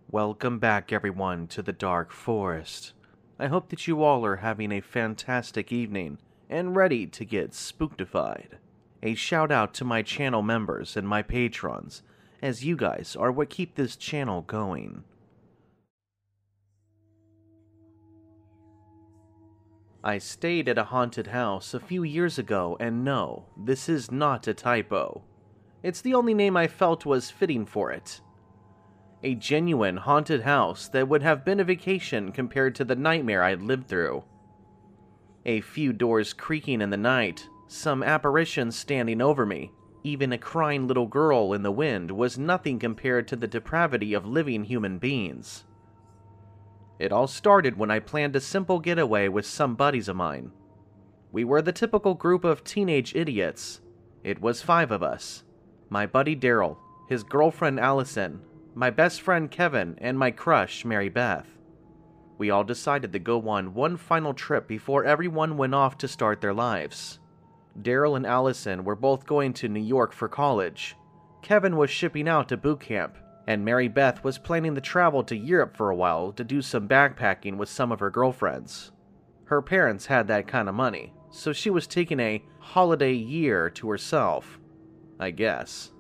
Welcome back, everyone, to the Dark Forest. I hope that you all are having a fantastic evening and ready to get spooktified. A shout out to my channel members and my patrons, as you guys are what keep this channel going. I stayed at a haunted house a few years ago, and no, this is not a typo. It's the only name I felt was fitting for it. A genuine haunted house that would have been a vacation compared to the nightmare I'd lived through. A few doors creaking in the night, some apparitions standing over me, even a crying little girl in the wind was nothing compared to the depravity of living human beings. It all started when I planned a simple getaway with some buddies of mine. We were the typical group of teenage idiots. It was 5 of us. My buddy Daryl, his girlfriend Allison, my best friend Kevin, and my crush, Mary Beth. We all decided to go on one final trip before everyone went off to start their lives. Daryl and Allison were both going to New York for college. Kevin was shipping out to boot camp, and Mary Beth was planning to travel to Europe for a while to do some backpacking with some of her girlfriends. Her parents had that kind of money, so she was taking a holiday year to herself, I guess.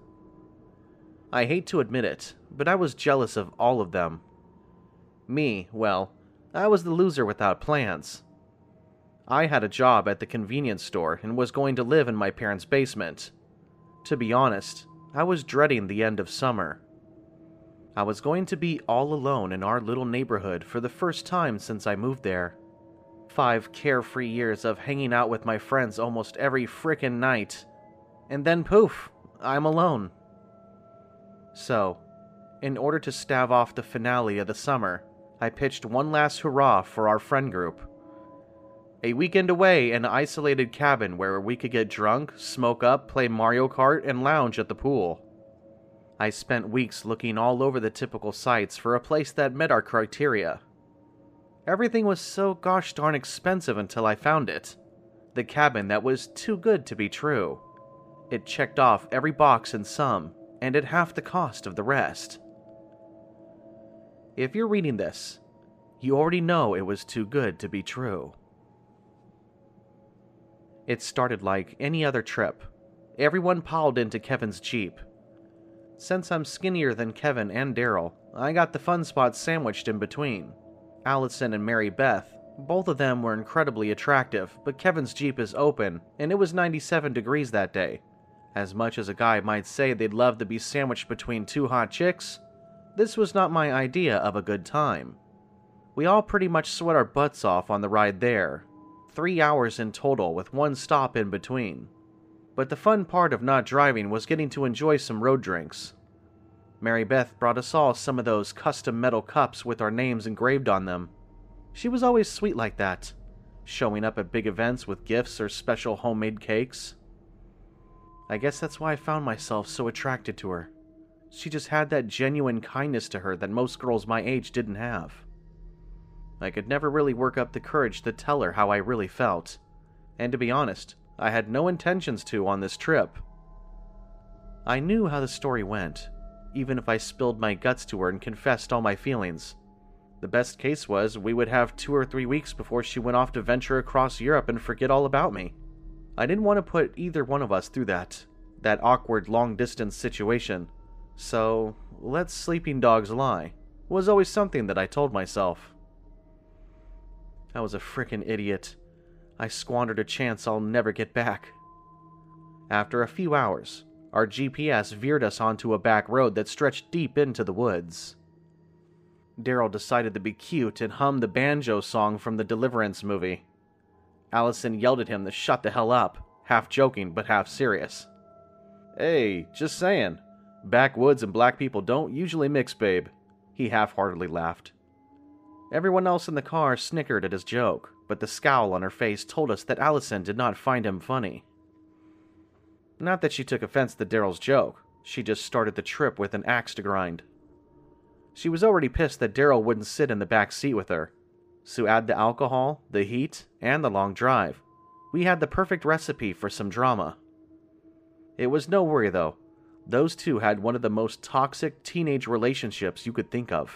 I hate to admit it, but I was jealous of all of them. Me, well, I was the loser without plans. I had a job at the convenience store and was going to live in my parents' basement. To be honest, I was dreading the end of summer. I was going to be all alone in our little neighborhood for the first time since I moved there. 5 carefree years of hanging out with my friends almost every frickin' night. And then poof, I'm alone. So, in order to stave off the finale of the summer, I pitched one last hurrah for our friend group. A weekend away in an isolated cabin where we could get drunk, smoke up, play Mario Kart, and lounge at the pool. I spent weeks looking all over the typical sites for a place that met our criteria. Everything was so gosh darn expensive until I found it. The cabin that was too good to be true. It checked off every box and some, and at half the cost of the rest. If you're reading this, you already know it was too good to be true. It started like any other trip. Everyone piled into Kevin's Jeep. Since I'm skinnier than Kevin and Daryl, I got the fun spot sandwiched in between. Allison and Mary Beth, both of them were incredibly attractive, but Kevin's Jeep is open, and it was 97 degrees that day. As much as a guy might say they'd love to be sandwiched between 2 hot chicks, this was not my idea of a good time. We all pretty much sweat our butts off on the ride there. 3 hours in total with 1 stop in between. But the fun part of not driving was getting to enjoy some road drinks. Mary Beth brought us all some of those custom metal cups with our names engraved on them. She was always sweet like that, showing up at big events with gifts or special homemade cakes. I guess that's why I found myself so attracted to her. She just had that genuine kindness to her that most girls my age didn't have. I could never really work up the courage to tell her how I really felt. And to be honest, I had no intentions to on this trip. I knew how the story went, even if I spilled my guts to her and confessed all my feelings. The best case was we would have 2 or 3 weeks before she went off to venture across Europe and forget all about me. I didn't want to put either one of us through that awkward long-distance situation. So, let sleeping dogs lie, was always something that I told myself. I was a frickin' idiot. I squandered a chance I'll never get back. After a few hours, our GPS veered us onto a back road that stretched deep into the woods. Daryl decided to be cute and hummed the banjo song from the Deliverance movie. Allison yelled at him to shut the hell up, half joking but half serious. Hey, just saying. Backwoods and black people don't usually mix, babe. He half-heartedly laughed. Everyone else in the car snickered at his joke, but the scowl on her face told us that Allison did not find him funny. Not that she took offense to Daryl's joke, she just started the trip with an axe to grind. She was already pissed that Daryl wouldn't sit in the back seat with her. So add the alcohol, the heat, and the long drive. We had the perfect recipe for some drama. It was no worry though. Those two had one of the most toxic teenage relationships you could think of.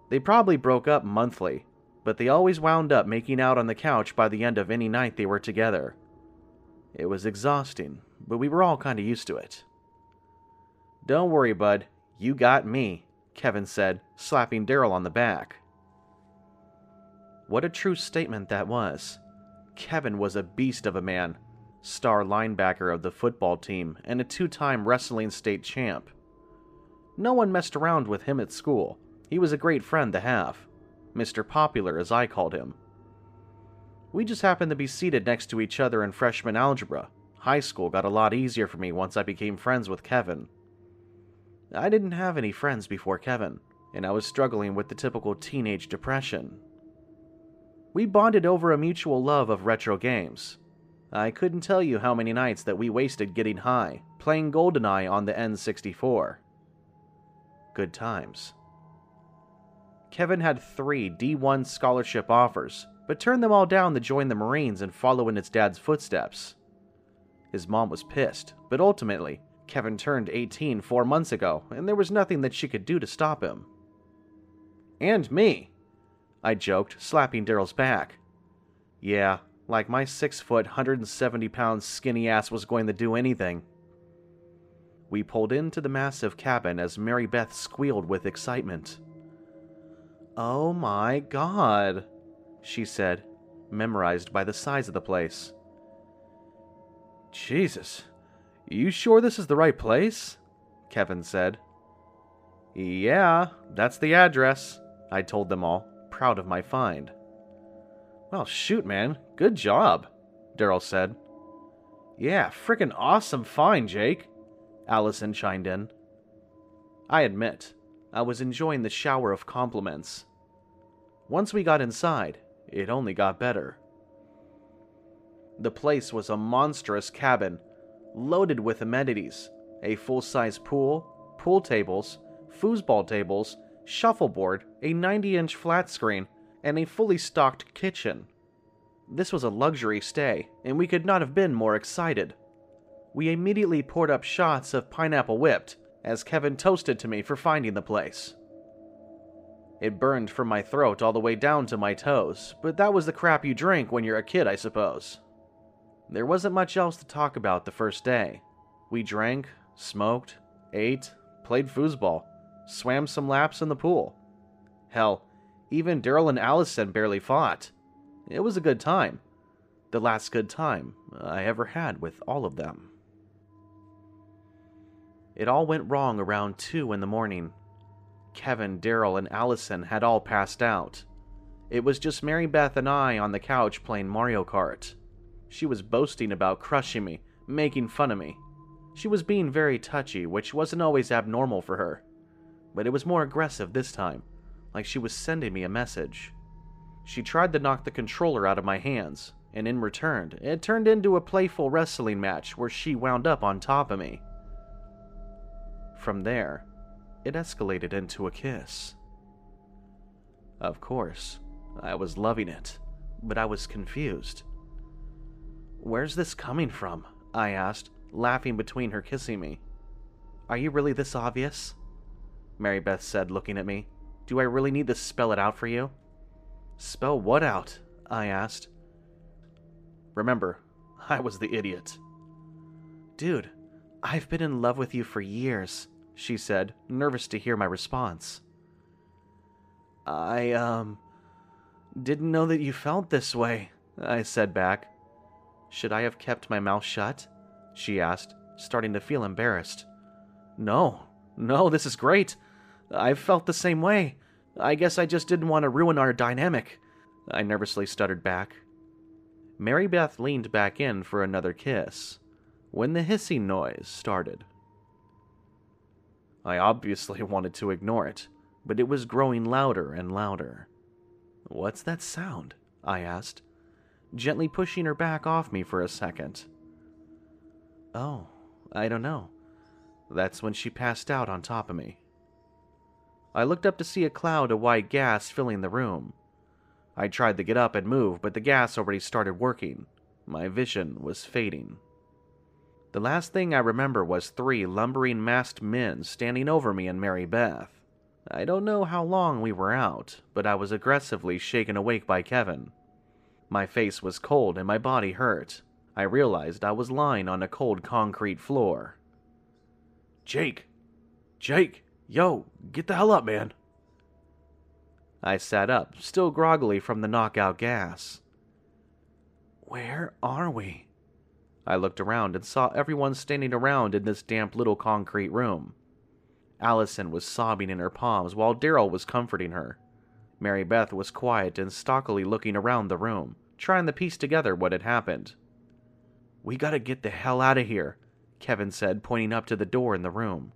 They probably broke up monthly, but they always wound up making out on the couch by the end of any night they were together. It was exhausting, but we were all kind of used to it. "Don't worry, bud. You got me," Kevin said, slapping Daryl on the back. What a true statement that was. Kevin was a beast of a man, star linebacker of the football team and a 2-time wrestling state champ. No one messed around with him at school. He was a great friend to have. Mr. Popular, as I called him. We just happened to be seated next to each other in freshman algebra. High school got a lot easier for me once I became friends with Kevin. I didn't have any friends before Kevin, and I was struggling with the typical teenage depression. We bonded over a mutual love of retro games. I couldn't tell you how many nights that we wasted getting high, playing GoldenEye on the N64. Good times. Kevin had 3 D1 scholarship offers, but turned them all down to join the Marines and follow in his dad's footsteps. His mom was pissed, but ultimately, Kevin turned 18 4 months ago, and there was nothing that she could do to stop him. "And me," I joked, slapping Daryl's back. Yeah, like my 6-foot, 170-pound skinny ass was going to do anything. We pulled into the massive cabin as Mary Beth squealed with excitement. "Oh my God," she said, memorized by the size of the place. "Jesus, you sure this is the right place?" Kevin said. "Yeah, that's the address," I told them all, proud of my find. "Well, shoot, man, good job," Daryl said. "Yeah, frickin' awesome find, Jake," Allison chimed in. I admit, I was enjoying the shower of compliments. Once we got inside, it only got better. The place was a monstrous cabin, loaded with amenities, a full-size pool, pool tables, foosball tables, shuffleboard, a 90-inch flat screen, and a fully stocked kitchen. This was a luxury stay, and we could not have been more excited. We immediately poured up shots of pineapple whipped, as Kevin toasted to me for finding the place. It burned from my throat all the way down to my toes, but that was the crap you drink when you're a kid, I suppose. There wasn't much else to talk about the first day. We drank, smoked, ate, played foosball, swam some laps in the pool. Hell, even Daryl and Allison barely fought. It was a good time. The last good time I ever had with all of them. It all went wrong around 2 in the morning. Kevin, Daryl, and Allison had all passed out. It was just Mary Beth and I on the couch playing Mario Kart. She was boasting about crushing me, making fun of me. She was being very touchy, which wasn't always abnormal for her. But it was more aggressive this time, like she was sending me a message. She tried to knock the controller out of my hands, and in return, it turned into a playful wrestling match where she wound up on top of me. From there, it escalated into a kiss. Of course, I was loving it, but I was confused. "Where's this coming from?" I asked, laughing between her kissing me. "Are you really this obvious?" Mary Beth said, looking at me. "Do I really need to spell it out for you?" "Spell what out?" I asked. Remember, I was the idiot. "Dude, I've been in love with you for years," she said, nervous to hear my response. I didn't know that you felt this way," I said back. "Should I have kept my mouth shut?" she asked, starting to feel embarrassed. No, this is great. I've felt the same way. I guess I just didn't want to ruin our dynamic," I nervously stuttered back. Mary Beth leaned back in for another kiss, when the hissing noise started. I obviously wanted to ignore it, but it was growing louder and louder. "What's that sound?" I asked, gently pushing her back off me for a second. "Oh, I don't know." That's when she passed out on top of me. I looked up to see a cloud of white gas filling the room. I tried to get up and move, but the gas already started working. My vision was fading. The last thing I remember was 3 lumbering masked men standing over me and Mary Beth. I don't know how long we were out, but I was aggressively shaken awake by Kevin. My face was cold and my body hurt. I realized I was lying on a cold concrete floor. Jake! Jake! Yo, get the hell up, man! I sat up, still groggily from the knockout gas. Where are we? I looked around and saw everyone standing around in this damp little concrete room. Allison was sobbing in her palms while Daryl was comforting her. Mary Beth was quiet and stockily looking around the room, trying to piece together what had happened. We gotta get the hell out of here, Kevin said, pointing up to the door in the room.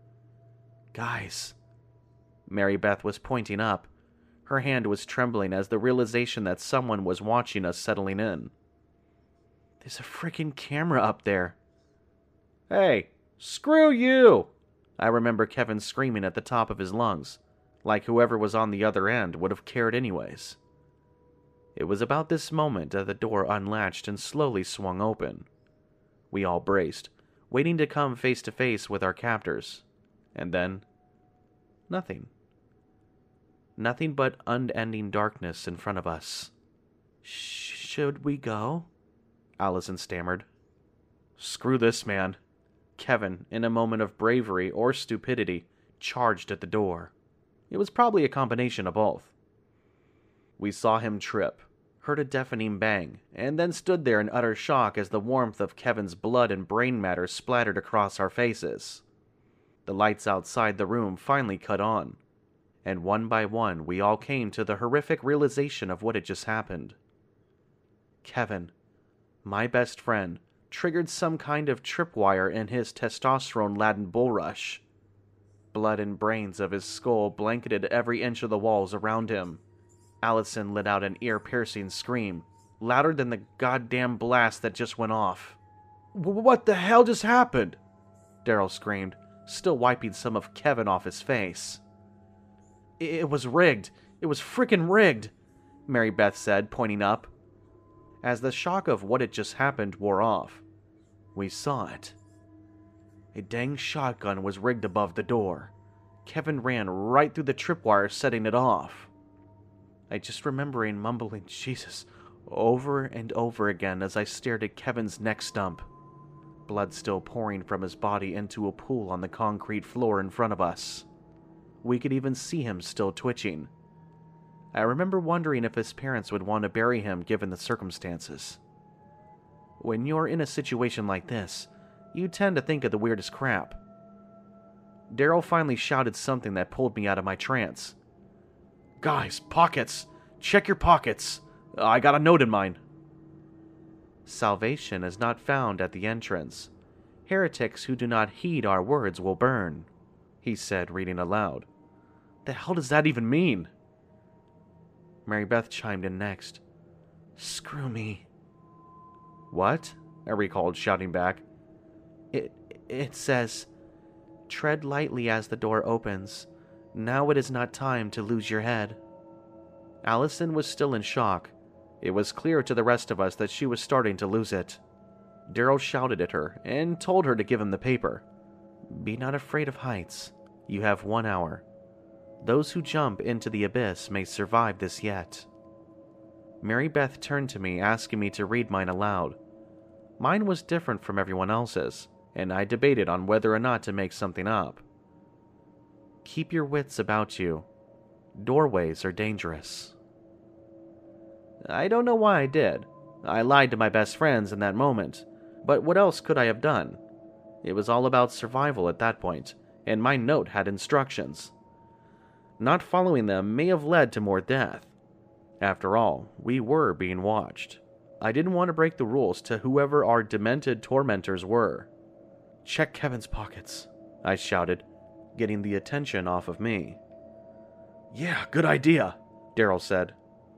Guys. Mary Beth was pointing up. Her hand was trembling as the realization that someone was watching us settling in. There's a freaking camera up there. Hey, screw you! I remember Kevin screaming at the top of his lungs, like whoever was on the other end would have cared anyways. It was about this moment that the door unlatched and slowly swung open. We all braced, waiting to come face to face with our captors. And then, nothing. Nothing but unending darkness in front of us. Should we go? Allison stammered. Screw this, man. Kevin, in a moment of bravery or stupidity, charged at the door. It was probably a combination of both. We saw him trip, heard a deafening bang, and then stood there in utter shock as the warmth of Kevin's blood and brain matter splattered across our faces. The lights outside the room finally cut on, and one by one we all came to the horrific realization of what had just happened. Kevin, my best friend, triggered some kind of tripwire in his testosterone-laden bullrush. Blood and brains of his skull blanketed every inch of the walls around him. Allison let out an ear-piercing scream, louder than the goddamn blast that just went off. What the hell just happened? Daryl screamed, still wiping some of Kevin off his face. It was rigged. It was frickin' rigged, Mary Beth said, pointing up. As the shock of what had just happened wore off, we saw it. A dang shotgun was rigged above the door. Kevin ran right through the tripwire, setting it off. I just remember mumbling Jesus over and over again as I stared at Kevin's neck stump. Blood still pouring from his body into a pool on the concrete floor in front of us. We could even see him still twitching. I remember wondering if his parents would want to bury him given the circumstances. When you're in a situation like this, you tend to think of the weirdest crap. Daryl finally shouted something that pulled me out of my trance. Guys, pockets! Check your pockets! I got a note in mine. Salvation is not found at the entrance. Heretics who do not heed our words will burn, he said, reading aloud. The hell does that even mean? Mary Beth chimed in next. Screw me. What? I recalled, shouting back. It says, tread lightly as the door opens. Now it is not time to lose your head. Allison was still in shock. It was clear to the rest of us that she was starting to lose it. Daryl shouted at her and told her to give him the paper. Be not afraid of heights. You have 1 hour. Those who jump into the abyss may survive this yet. Mary Beth turned to me, asking me to read mine aloud. Mine was different from everyone else's, and I debated on whether or not to make something up. Keep your wits about you. Doorways are dangerous. I don't know why I did. I lied to my best friends in that moment, but what else could I have done? It was all about survival at that point, and my note had instructions. Not following them may have led to more death. After all, we were being watched. I didn't want to break the rules to whoever our demented tormentors were. Check Kevin's pockets, I shouted, getting the attention off of me. Yeah, good idea, Daryl said.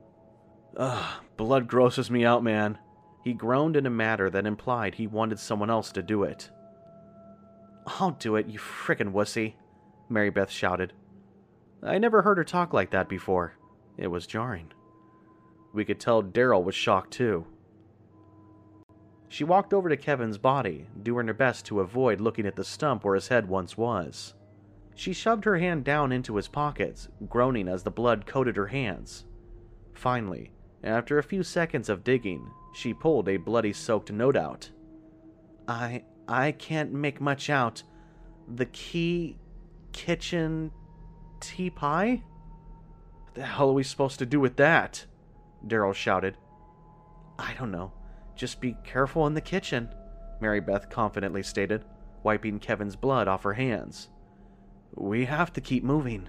Blood grosses me out, man. He groaned in a manner that implied he wanted someone else to do it. I'll do it, you frickin' wussy, Mary Beth shouted. I never heard her talk like that before. It was jarring. We could tell Daryl was shocked too. She walked over to Kevin's body, doing her best to avoid looking at the stump where his head once was. She shoved her hand down into his pockets, groaning as the blood coated her hands. Finally, after a few seconds of digging, she pulled a bloody-soaked note out. I can't make much out. The key... kitchen... tea pie? What the hell are we supposed to do with that? Daryl shouted. I don't know. Just be careful in the kitchen, Mary Beth confidently stated, wiping Kevin's blood off her hands. We have to keep moving.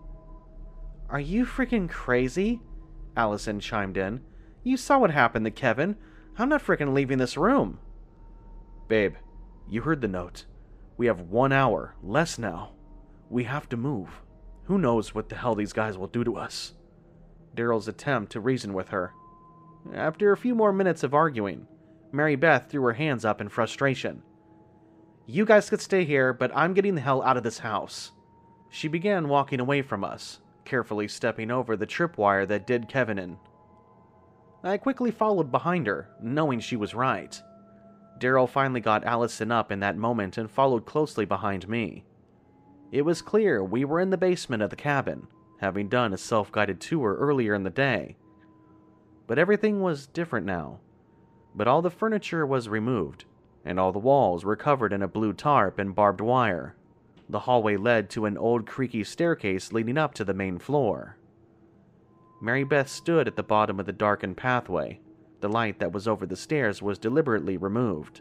Are you freaking crazy? Allison chimed in. You saw what happened to Kevin. I'm not freaking leaving this room. Babe, you heard the note. We have 1 hour, less now. We have to move. Who knows what the hell these guys will do to us? Daryl's attempt to reason with her. After a few more minutes of arguing, Mary Beth threw her hands up in frustration. You guys could stay here, but I'm getting the hell out of this house. She began walking away from us, carefully stepping over the tripwire that did Kevin in. I quickly followed behind her, knowing she was right. Daryl finally got Allison up in that moment and followed closely behind me. It was clear we were in the basement of the cabin, having done a self-guided tour earlier in the day. But everything was different now. But all the furniture was removed, and all the walls were covered in a blue tarp and barbed wire. The hallway led to an old creaky staircase leading up to the main floor. Mary Beth stood at the bottom of the darkened pathway. The light that was over the stairs was deliberately removed.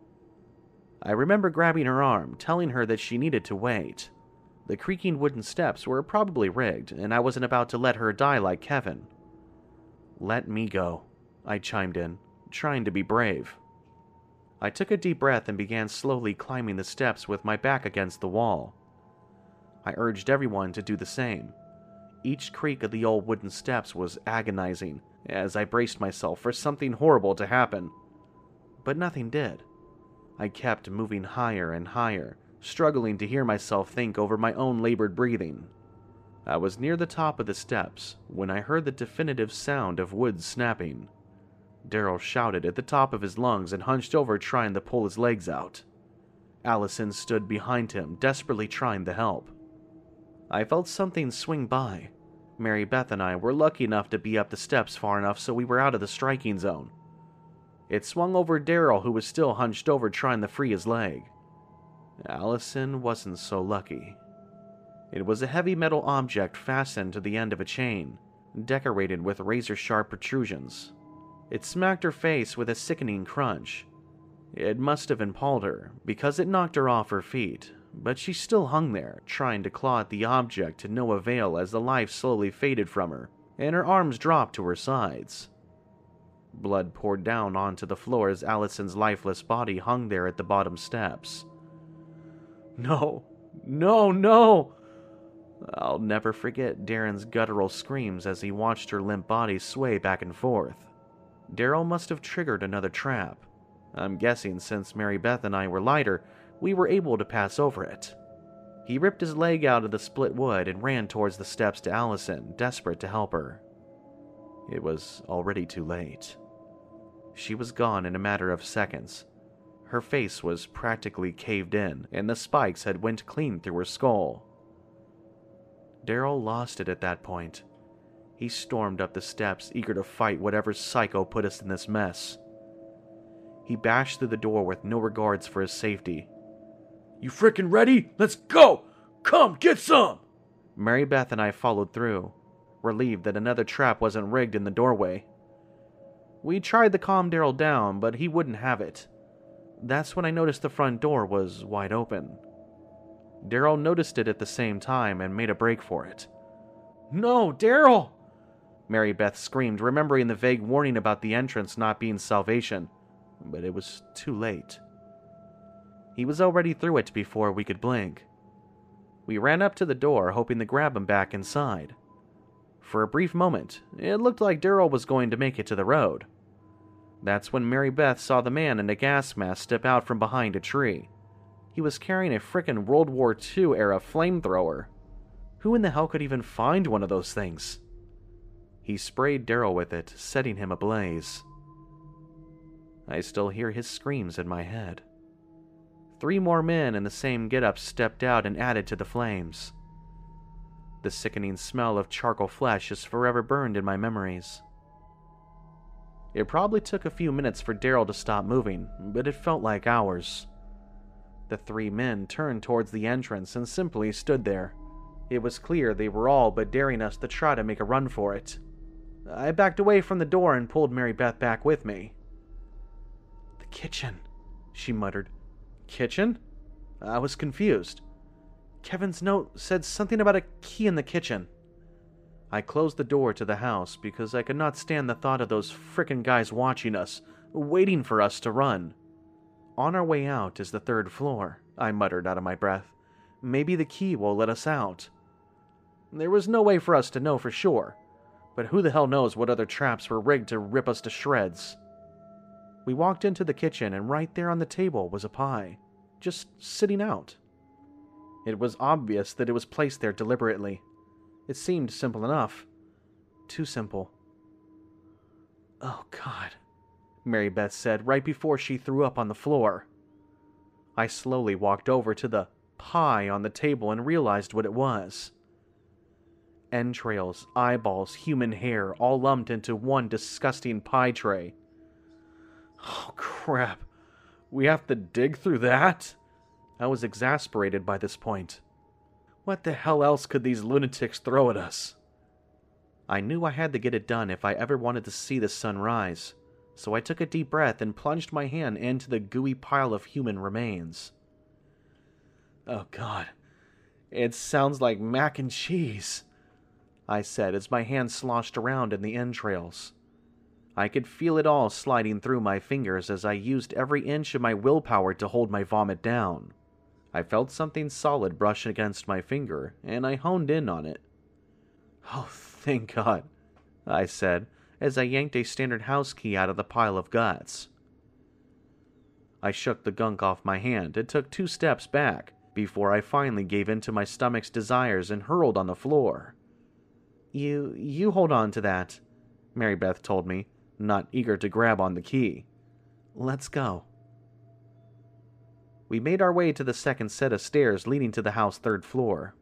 I remember grabbing her arm, telling her that she needed to wait. The creaking wooden steps were probably rigged, and I wasn't about to let her die like Kevin. Let me go, I chimed in, trying to be brave. I took a deep breath and began slowly climbing the steps with my back against the wall. I urged everyone to do the same. Each creak of the old wooden steps was agonizing as I braced myself for something horrible to happen. But nothing did. I kept moving higher and higher, struggling to hear myself think over my own labored breathing. I was near the top of the steps when I heard the definitive sound of wood snapping. Daryl shouted at the top of his lungs and hunched over trying to pull his legs out. Allison stood behind him, desperately trying to help. I felt something swing by. Mary Beth and I were lucky enough to be up the steps far enough so we were out of the striking zone. It swung over Daryl, who was still hunched over trying to free his leg. Allison wasn't so lucky. It was a heavy metal object fastened to the end of a chain, decorated with razor-sharp protrusions. It smacked her face with a sickening crunch. It must have impaled her, because it knocked her off her feet, but she still hung there, trying to claw at the object to no avail as the life slowly faded from her, and her arms dropped to her sides. Blood poured down onto the floor as Allison's lifeless body hung there at the bottom steps. No! No, no! I'll never forget Darren's guttural screams as he watched her limp body sway back and forth. Daryl must have triggered another trap. I'm guessing since Mary Beth and I were lighter, we were able to pass over it. He ripped his leg out of the split wood and ran towards the steps to Allison, desperate to help her. It was already too late. She was gone in a matter of seconds. Her face was practically caved in, and the spikes had went clean through her skull. Daryl lost it at that point. He stormed up the steps, eager to fight whatever psycho put us in this mess. He bashed through the door with no regards for his safety. You frickin' ready? Let's go! Come, get some! Mary Beth and I followed through, relieved that another trap wasn't rigged in the doorway. We tried to calm Daryl down, but he wouldn't have it. That's when I noticed the front door was wide open. Daryl noticed it at the same time and made a break for it. No, Daryl! Mary Beth screamed, remembering the vague warning about the entrance not being salvation, but it was too late. He was already through it before we could blink. We ran up to the door, hoping to grab him back inside. For a brief moment, it looked like Daryl was going to make it to the road. That's when Mary Beth saw the man in a gas mask step out from behind a tree. He was carrying a frickin' World War II-era flamethrower. Who in the hell could even find one of those things? He sprayed Daryl with it, setting him ablaze. I still hear his screams in my head. 3 more men in the same getup stepped out and added to the flames. The sickening smell of charcoal flesh is forever burned in my memories. It probably took a few minutes for Daryl to stop moving, but it felt like hours. The 3 men turned towards the entrance and simply stood there. It was clear they were all but daring us to try to make a run for it. I backed away from the door and pulled Mary Beth back with me. "The kitchen," she muttered. "Kitchen?" I was confused. Kevin's note said something about a key in the kitchen. I closed the door to the house because I could not stand the thought of those frickin' guys watching us, waiting for us to run. "On our way out is the 3rd floor, I muttered out of my breath. "Maybe the key will let us out." There was no way for us to know for sure, but who the hell knows what other traps were rigged to rip us to shreds. We walked into the kitchen, and right there on the table was a pie, just sitting out. It was obvious that it was placed there deliberately. It seemed simple enough. Too simple. "Oh, God," Mary Beth said right before she threw up on the floor. I slowly walked over to the pie on the table and realized what it was. Entrails, eyeballs, human hair, all lumped into one disgusting pie tray. "Oh, crap. We have to dig through that?" I was exasperated by this point. What the hell else could these lunatics throw at us? I knew I had to get it done if I ever wanted to see the sun rise, so I took a deep breath and plunged my hand into the gooey pile of human remains. "Oh, God. It sounds like mac and cheese," I said as my hand sloshed around in the entrails. I could feel it all sliding through my fingers as I used every inch of my willpower to hold my vomit down. I felt something solid brush against my finger, and I honed in on it. "Oh, thank God," I said as I yanked a standard house key out of the pile of guts. I shook the gunk off my hand and took 2 steps back before I finally gave in to my stomach's desires and hurled on the floor. You hold on to that," Mary Beth told me, not eager to grab on the key. "Let's go." We made our way to the second set of stairs leading to the house's 3rd floor.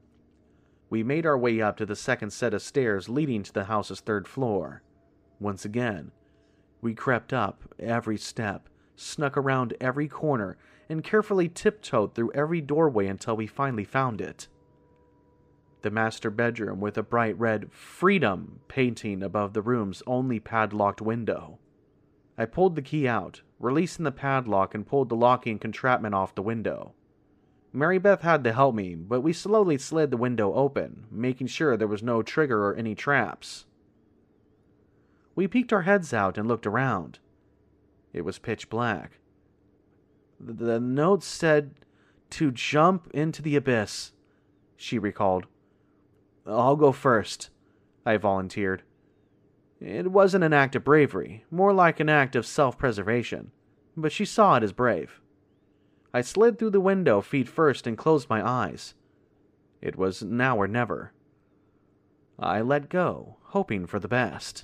Once again, we crept up every step, snuck around every corner, and carefully tiptoed through every doorway until we finally found it. The master bedroom with a bright red "Freedom" painting above the room's only padlocked window. I pulled the key out, releasing the padlock, and pulled the locking entrapment off the window. Mary Beth had to help me, but we slowly slid the window open, making sure there was no trigger or any traps. We peeked our heads out and looked around. It was pitch black. The note said to jump into the abyss, she recalled. "I'll go first," I volunteered. It wasn't an act of bravery, more like an act of self-preservation, but she saw it as brave. I slid through the window feet first and closed my eyes. It was now or never. I let go, hoping for the best.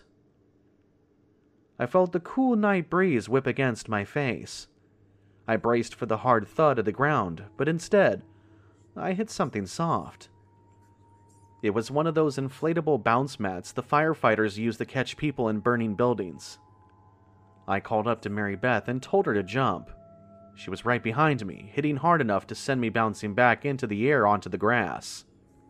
I felt the cool night breeze whip against my face. I braced for the hard thud of the ground, but instead, I hit something soft. It was one of those inflatable bounce mats the firefighters use to catch people in burning buildings. I called up to Mary Beth and told her to jump. She was right behind me, hitting hard enough to send me bouncing back into the air onto the grass.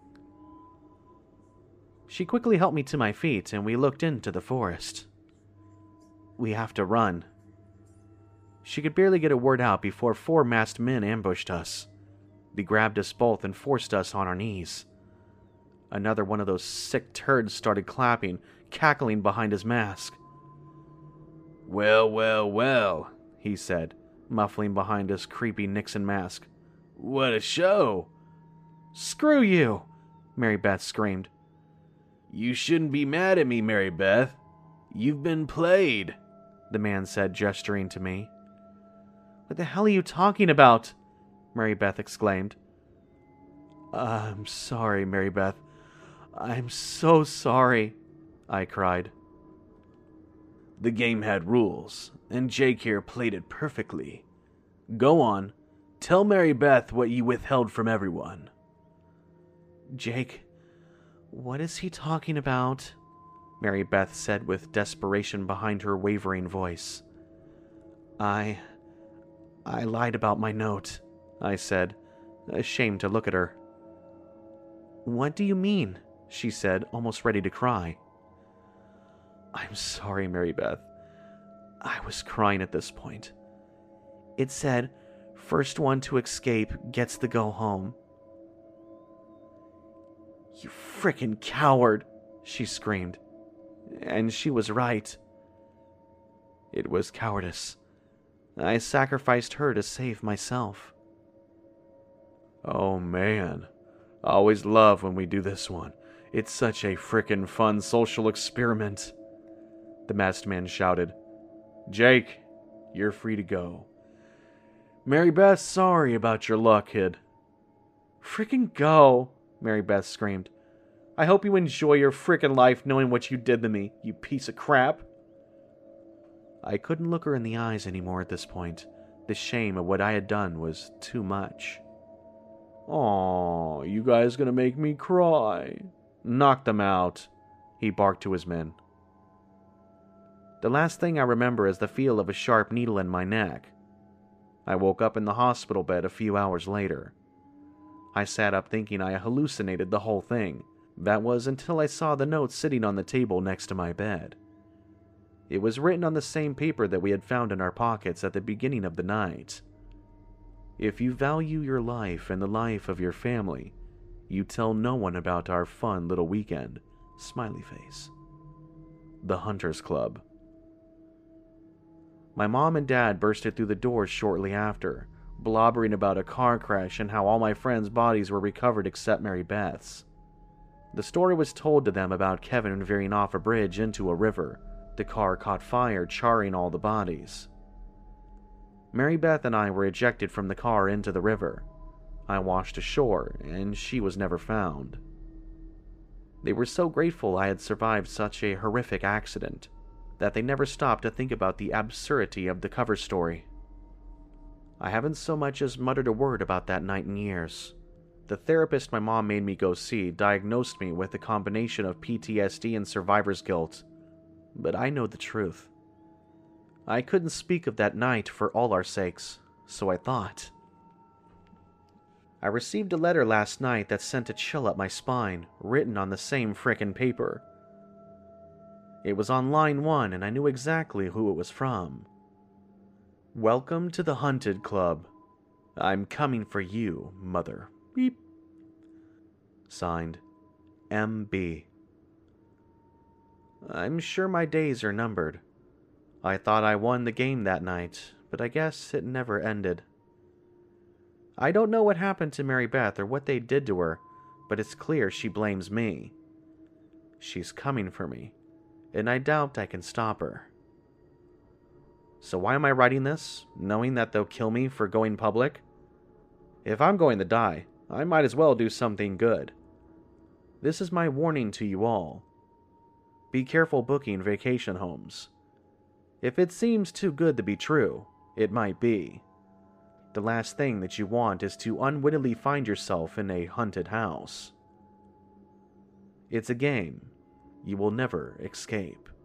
She quickly helped me to my feet, and we looked into the forest. "We have to run." She could barely get a word out before 4 masked men ambushed us. They grabbed us both and forced us on our knees. Another one of those sick turds started clapping, cackling behind his mask. "Well, well, well," he said, muffling behind his creepy Nixon mask. "What a show!" "Screw you!" Mary Beth screamed. "You shouldn't be mad at me, Mary Beth. You've been played," the man said, gesturing to me. "What the hell are you talking about?" Mary Beth exclaimed. "I'm sorry, Mary Beth. I'm so sorry," I cried. "The game had rules, and Jake here played it perfectly. Go on, Tell Mary Beth what you withheld from everyone. Jake, what is he talking about? Mary Beth said with desperation behind her wavering voice. I lied about my note, I said, ashamed to look at her. What do you mean? She said, almost ready to cry. I'm sorry, Mary Beth. I was crying at this point. It said, first one to escape gets to go home. You frickin' coward, she screamed. And she was right. It was cowardice. I sacrificed her to save myself. Oh man, I always love when we do this one. It's such a frickin' fun social experiment. The masked man shouted. Jake, you're free to go. Mary Beth, sorry about your luck, kid. Frickin' go, Mary Beth screamed. I hope you enjoy your frickin' life knowing what you did to me, you piece of crap. I couldn't look her in the eyes anymore at this point. The shame of what I had done was too much. Aw, you guys gonna make me cry. Knock them out, he barked to his men. The last thing I remember is the feel of a sharp needle in my neck. I woke up in the hospital bed a few hours later. I sat up thinking I hallucinated the whole thing. That was until I saw the note sitting on the table next to my bed. It was written on the same paper that we had found in our pockets at the beginning of the night. If you value your life and the life of your family, you tell no one about our fun little weekend. Smiley face. The Hunters Club. My mom and dad bursted through the doors shortly after, blobbering about a car crash and how all my friends' bodies were recovered except Mary Beth's. The story was told to them about Kevin veering off a bridge into a river. The car caught fire, charring all the bodies. Mary Beth and I were ejected from the car into the river. I washed ashore, and she was never found. They were so grateful I had survived such a horrific accident that they never stopped to think about the absurdity of the cover story. I haven't so much as muttered a word about that night in years. The therapist my mom made me go see diagnosed me with a combination of PTSD and survivor's guilt, but I know the truth. I couldn't speak of that night for all our sakes, so I thought. I received a letter last night that sent a chill up my spine, written on the same frickin' paper. It was on line 1, and I knew exactly who it was from. Welcome to the Hunted Club. I'm coming for you, mother. Beep. Signed, M.B. I'm sure my days are numbered. I thought I won the game that night, but I guess it never ended. I don't know what happened to Mary Beth or what they did to her, but it's clear she blames me. She's coming for me, and I doubt I can stop her. So why am I writing this, knowing that they'll kill me for going public? If I'm going to die, I might as well do something good. This is my warning to you all. Be careful booking vacation homes. If it seems too good to be true, it might be. The last thing that you want is to unwittingly find yourself in a haunted house. It's a game you will never escape.